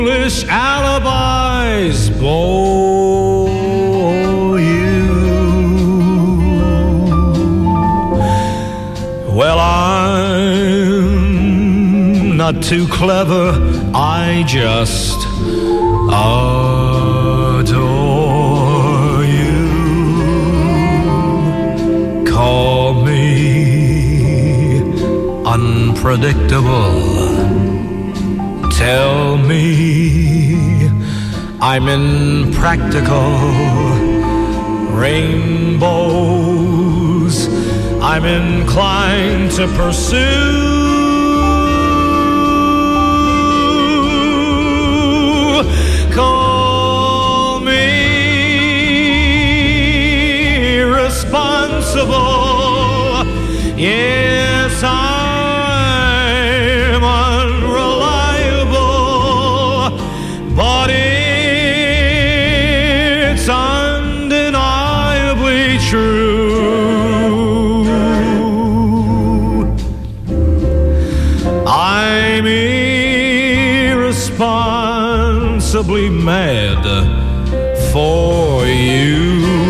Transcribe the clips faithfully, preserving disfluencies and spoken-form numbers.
Foolish alibis bore you. Well, I'm not too clever, I just adore you. Call me unpredictable. Tell me I'm impractical. Rainbows I'm inclined to pursue. Call me responsible. Yes, I'm unreliable, but it's undeniably true. I'm irresponsibly mad for you.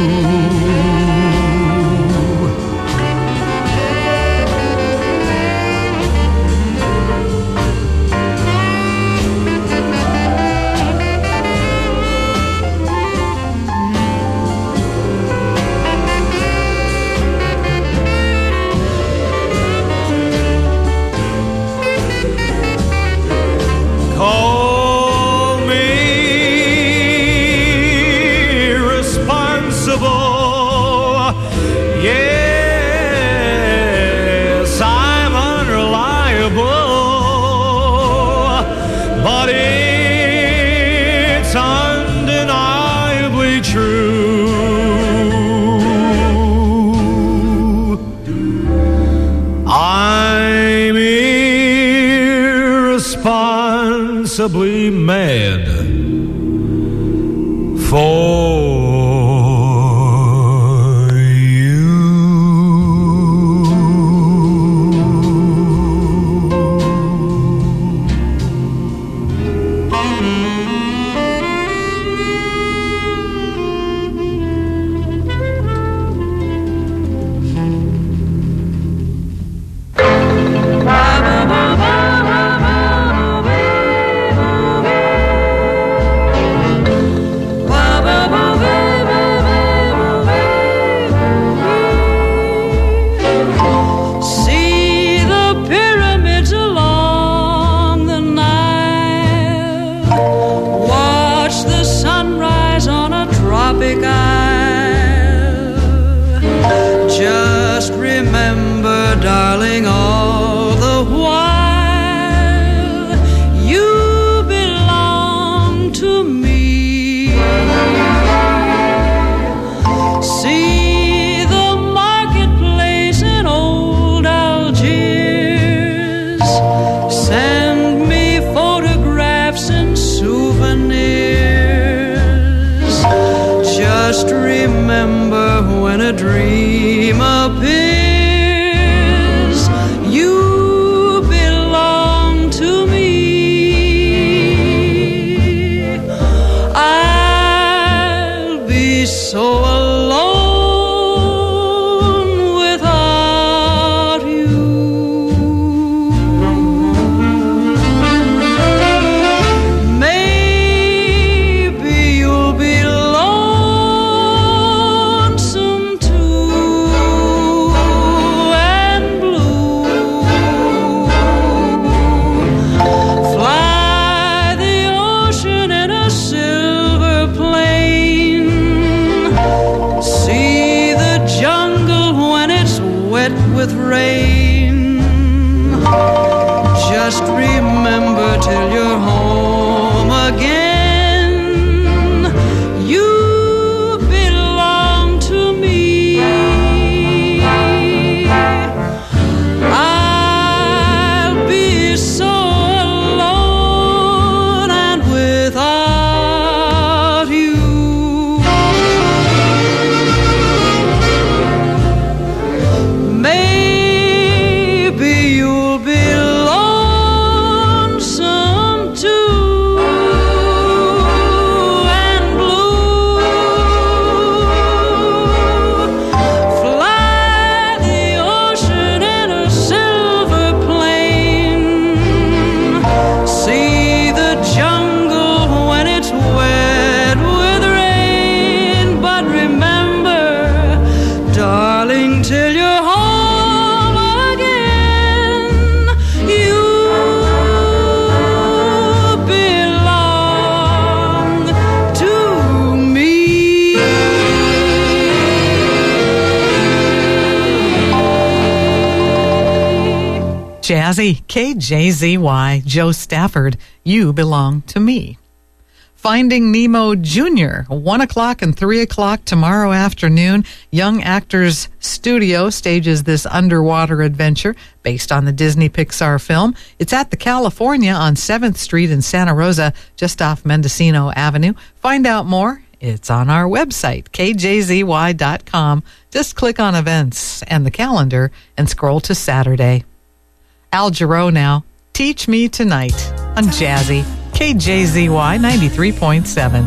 Irresponsibly mad for Maybe you'll be lonesome too. Jazzy, K J Z Y, Joe Stafford, You Belong to Me. Finding Nemo Junior, one o'clock and three o'clock tomorrow afternoon. Young Actors Studio stages this underwater adventure based on the Disney Pixar film. It's at the California on seventh Street in Santa Rosa, just off Mendocino Avenue. Find out more. It's on our website, K J Z Y dot com. Just click on events and the calendar and scroll to Saturday. Al Jarreau now, Teach Me Tonight on Jazzy, K J Z Y ninety-three point seven.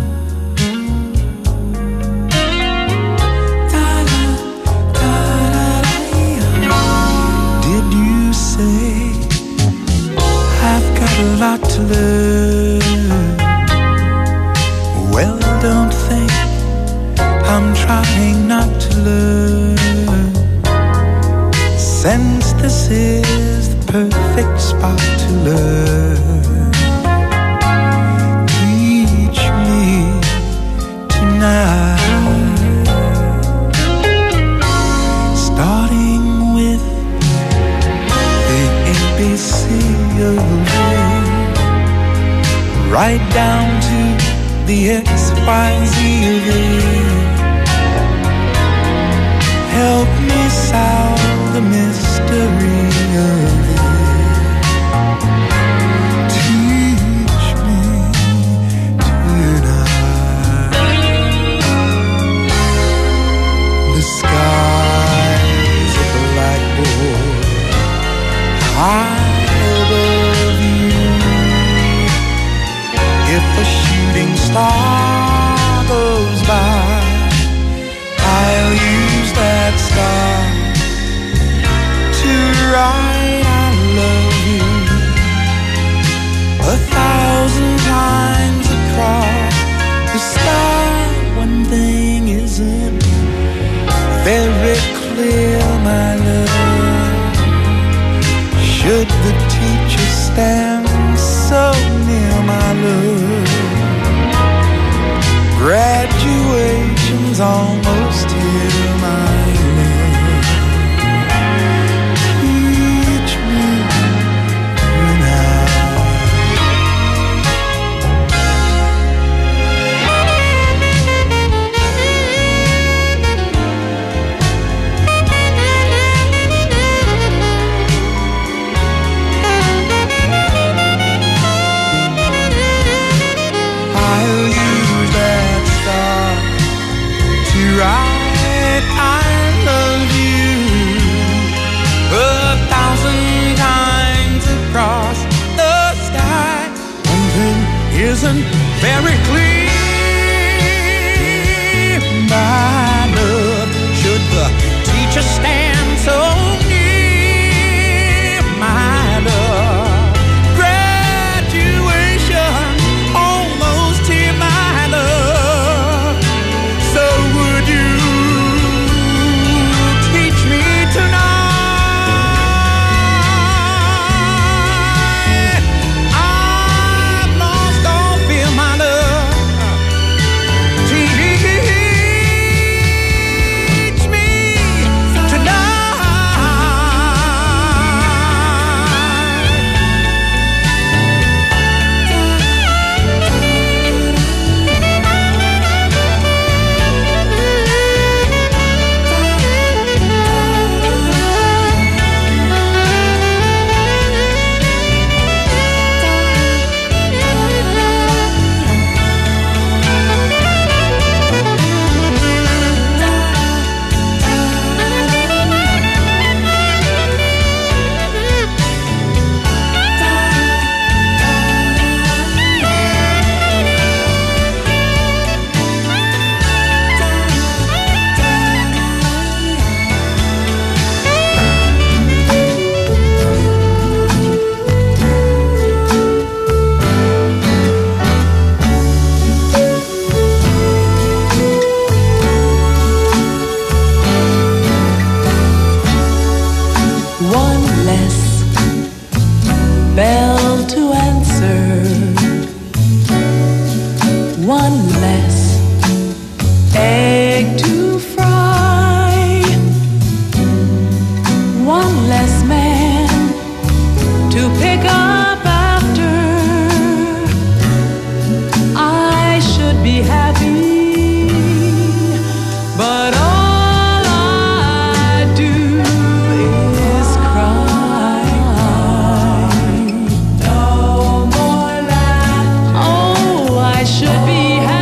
Did you say I've got a lot to learn? Well, don't think I'm trying not to learn, since this is the perfect spot to learn. Teach me tonight, starting with the A B C of it, right down to the X, Y, Z of it. Help me solve the mystery of it. Teach me tonight. The sky's a blackboard high above you. If a shooting star goes by, I'll use that star to write I love you a thousand times across the sky. One thing isn't very clear, my love. Should the teacher stand so near, my love? Graduation's almost here, my love. Teach me tonight. I'll use that star to write I love you a thousand times across the sky. One thing isn't very clear, my love. Should the teacher stand so near, my love? be happy, but all I do is cry. No more laughter. Oh, I should be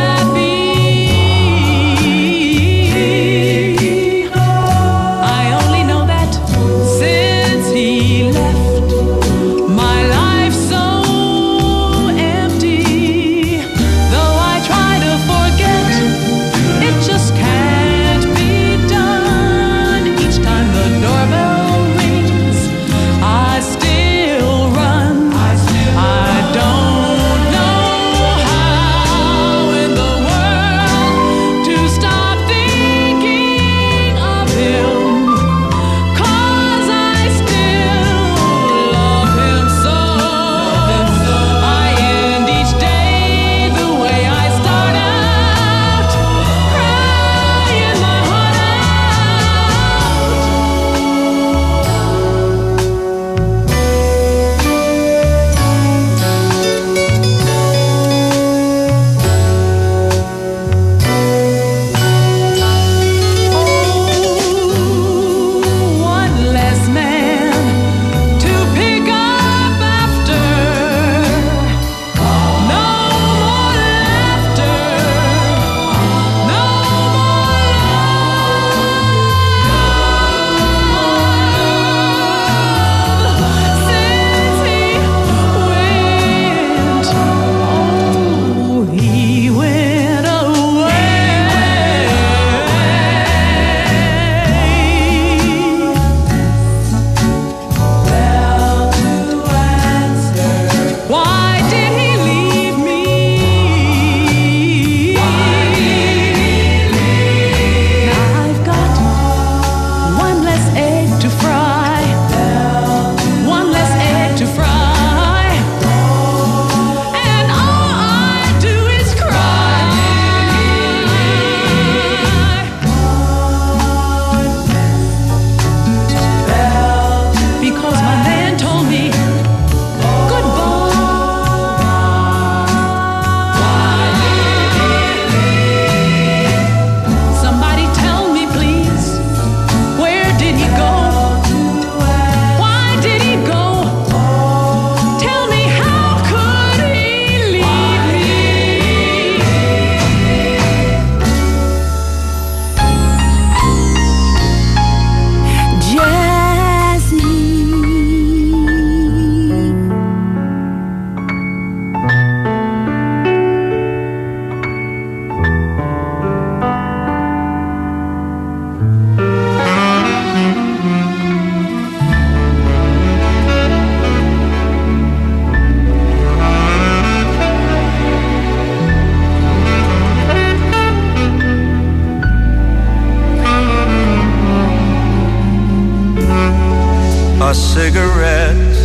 a cigarette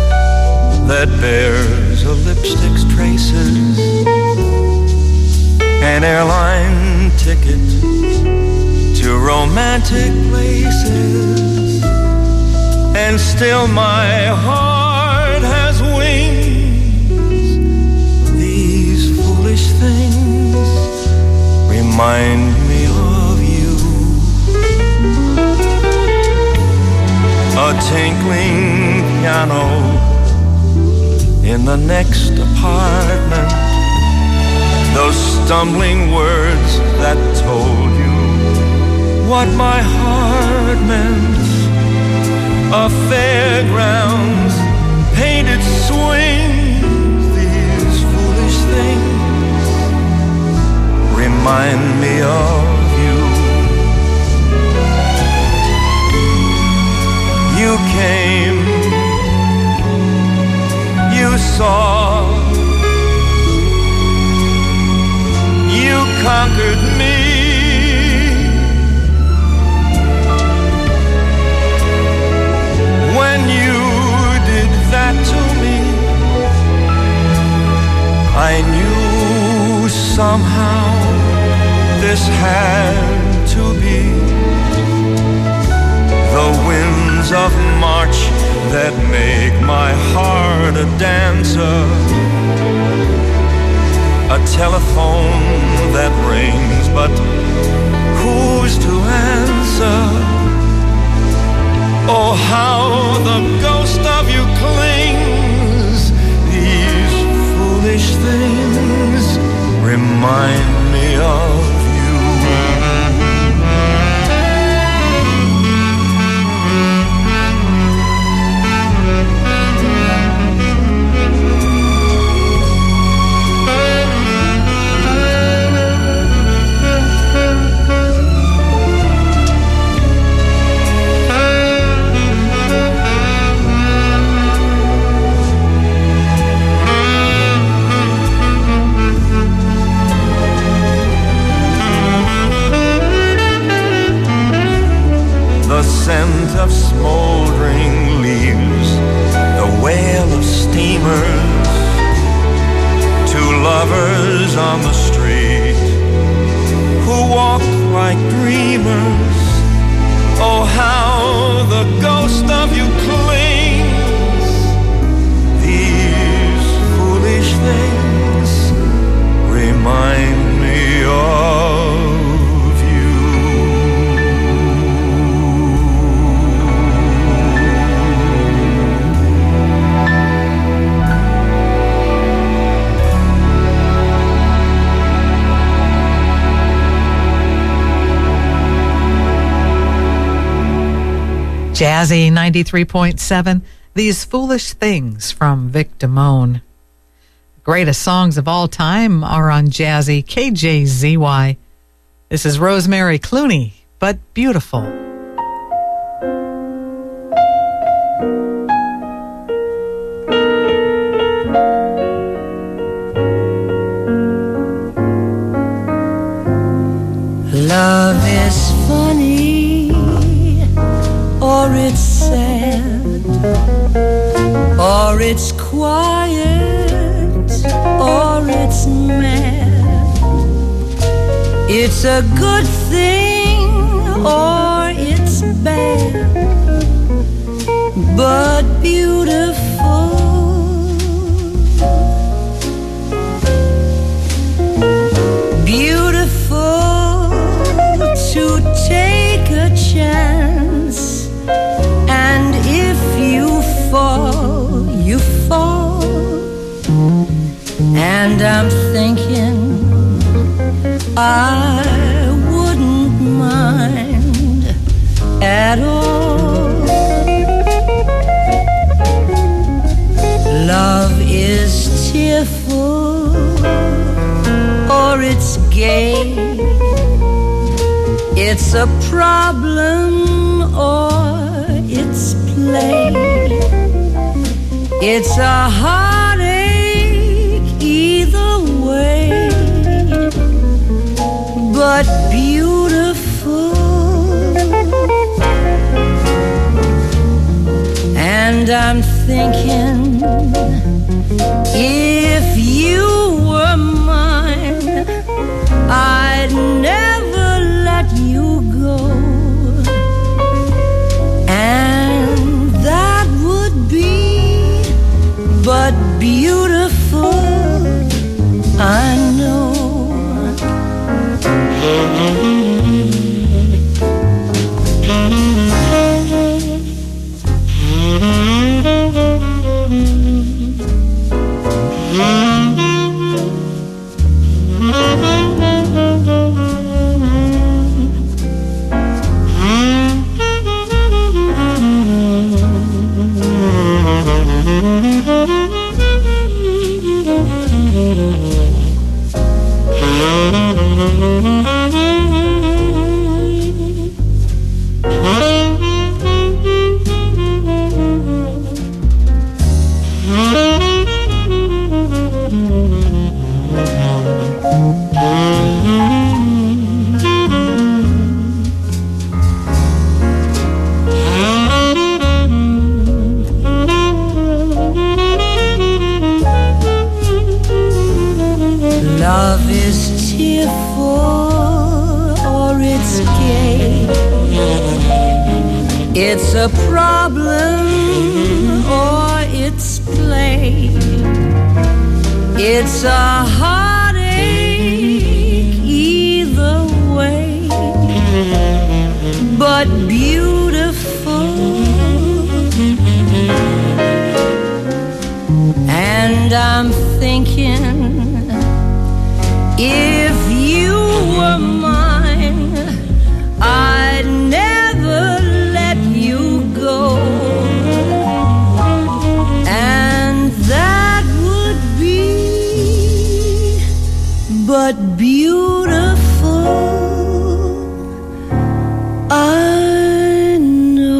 that bears a lipstick's traces, an airline ticket to romantic places, and still my heart has wings. These foolish things remind me of you. A tinkling piano in the next apartment, those stumbling words that told you what my heart meant. A fairgrounds, painted swings, these foolish things remind me of you. You came, you saw, you conquered me. When you did that to me, I knew somehow this had to be. The winds of March that make my heart a dancer a telephone that rings, but who's to answer? Oh, how the ghost of you clings. These foolish things remind me of you. The scent of smoldering leaves, the wail of steamers, two lovers on the street who walk like dreamers. Oh, how the ghost of you clings. These foolish things remind me of Jazzy ninety-three point seven, These Foolish Things from Vic Damone. Greatest songs of all time are on Jazzy, K J Z Y. This is Rosemary Clooney, But Beautiful. Love is funny, or it's sad, or it's quiet, or it's mad. It's a good thing, or it's bad, but beautiful. Beautiful to take a chance, and if you fall, you fall. And I'm thinking I wouldn't mind at all. Love is tearful, or it's gay. It's a problem, or it's play. It's a heartache either way, but beautiful. And I'm thinking, if you were mine, I'd never let you go. And that would be but beautiful, I know. Love is tearful, or it's gay. It's a problem, or it's play. It's a heartache If you were mine, I'd never let you go. And that would be but beautiful. I know.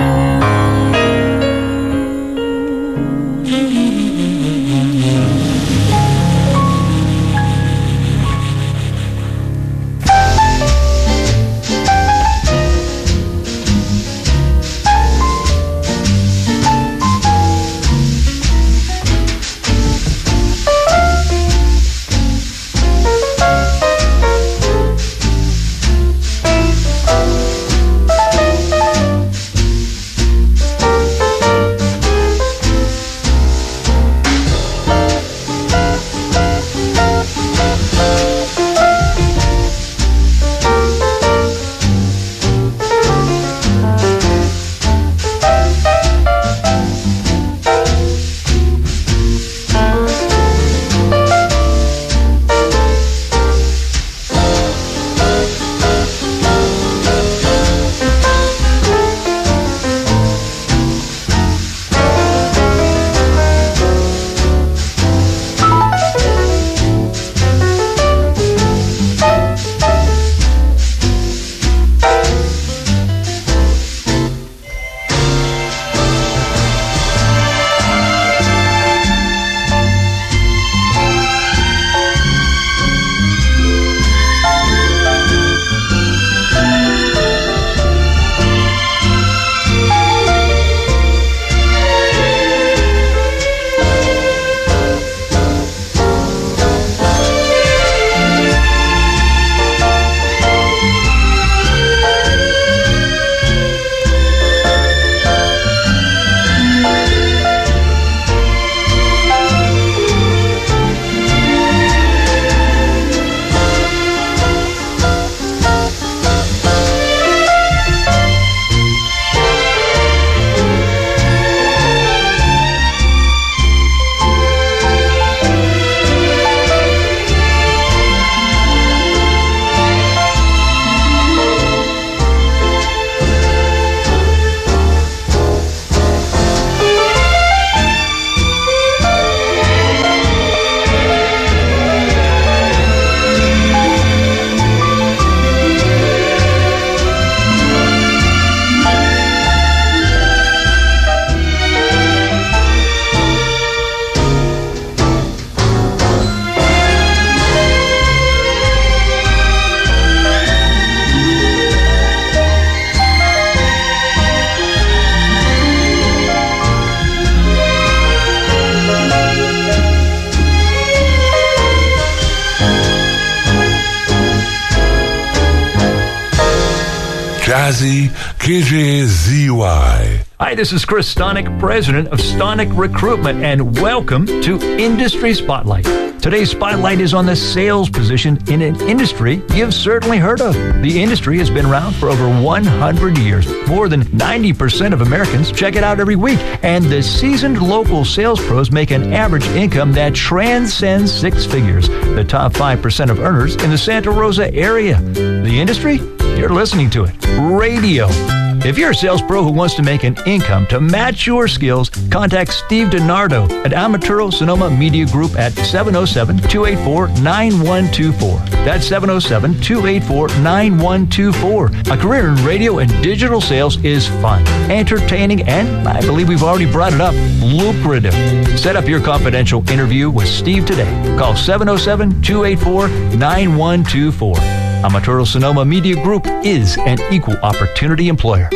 Jazzy K J Z Y. Hi, this is Chris Stonick, president of Stonick Recruitment, and welcome to Industry Spotlight. Today's spotlight is on the sales position in an industry you've certainly heard of. The industry has been around for over one hundred years. More than ninety percent of Americans check it out every week, and the seasoned local sales pros make an average income that transcends six figures. The top five percent of earners in the Santa Rosa area. The industry? You're listening to it. Radio. If you're a sales pro who wants to make an income to match your skills, contact Steve DiNardo at Amaturo Sonoma Media Group at seven oh seven, two eight four, nine one two four. That's seven oh seven, two eight four, nine one two four. A career in radio and digital sales is fun, entertaining, and I believe we've already brought it up, lucrative. Set up your confidential interview with Steve today. Call seven oh seven, two eight four, nine one two four. Amaturo Sonoma Media Group is an equal opportunity employer.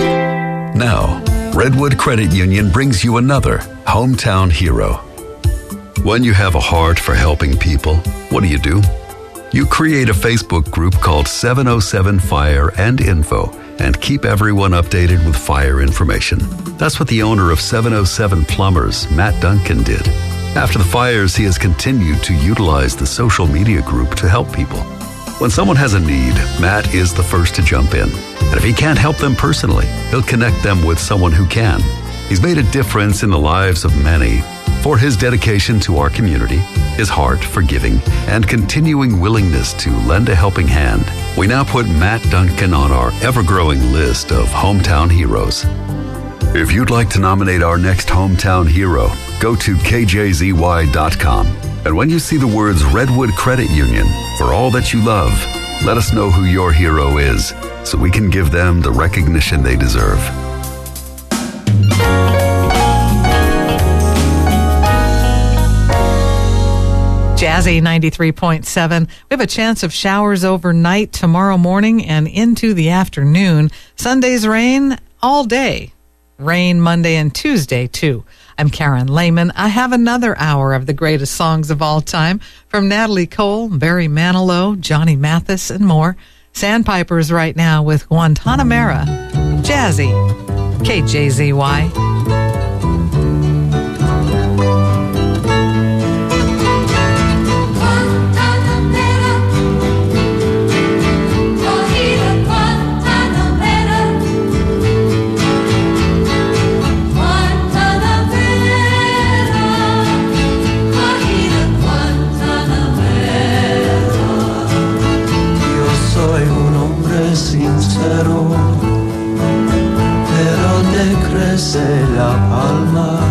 Now, Redwood Credit Union brings you another hometown hero. When you have a heart for helping people, what do you do? You create a Facebook group called seven oh seven Fire and Info and keep everyone updated with fire information. That's what the owner of seven oh seven Plumbers, Matt Duncan, did. After the fires, he has continued to utilize the social media group to help people. When someone has a need, Matt is the first to jump in. And if he can't help them personally, he'll connect them with someone who can. He's made a difference in the lives of many, For his dedication to our community, his heart for giving, and continuing willingness to lend a helping hand, we now put Matt Duncan on our ever-growing list of hometown heroes. If you'd like to nominate our next hometown hero, go to K J Z Y dot com. And when you see the words Redwood Credit Union, for all that you love, let us know who your hero is so we can give them the recognition they deserve. Jazzy ninety-three point seven. We have a chance of showers overnight tomorrow morning and into the afternoon. Sunday's rain all day. Rain Monday and Tuesday, too. I'm Karen Lehman. I have another hour of the greatest songs of all time from Natalie Cole, Barry Manilow, Johnny Mathis, and more. Sandpipers right now with Guantanamera. Jazzy. K J Z Y. Sincero, pero te crece la palma.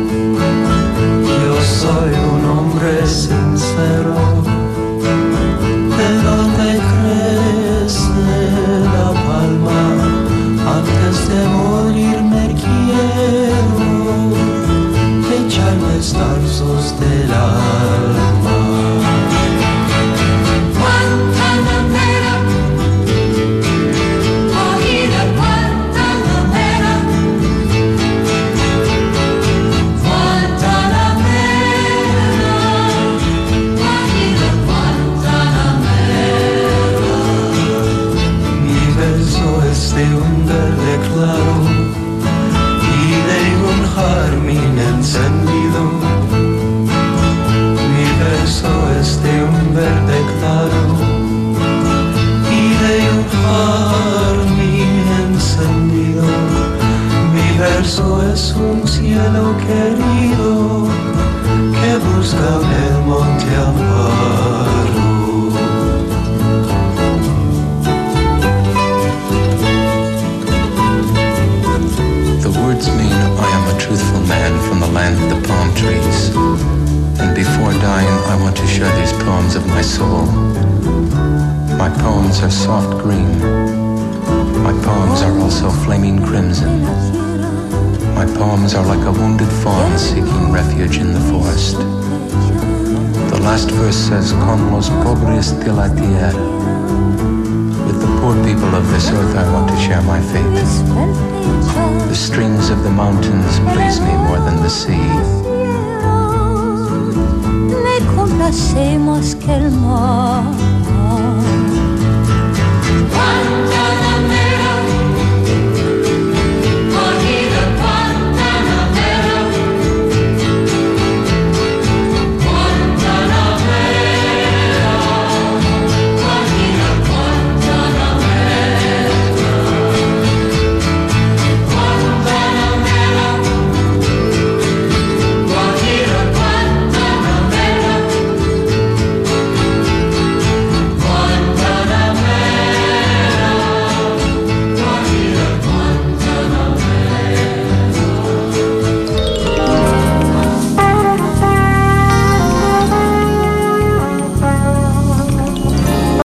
Yo soy un hombre sincero, pero te crece la palma. Antes de morir me quiero echar destazos del alma. De un verde claro y de un jardín encendido. Mi verso es de un verde claro y de un jardín encendido. Mi verso es un cielo querido que busca en el monte Amparo. Words mean I am a truthful man from the land of the palm trees. And before dying, I want to share these poems of my soul. My poems are soft green. My poems are also flaming crimson. My poems are like a wounded fawn seeking refuge in the forest. The last verse says, Con los pobres de la tierra. With the poor people of this earth, I want to share my fate. The streams of the mountains please me more than the sea. Le complacemos que el mar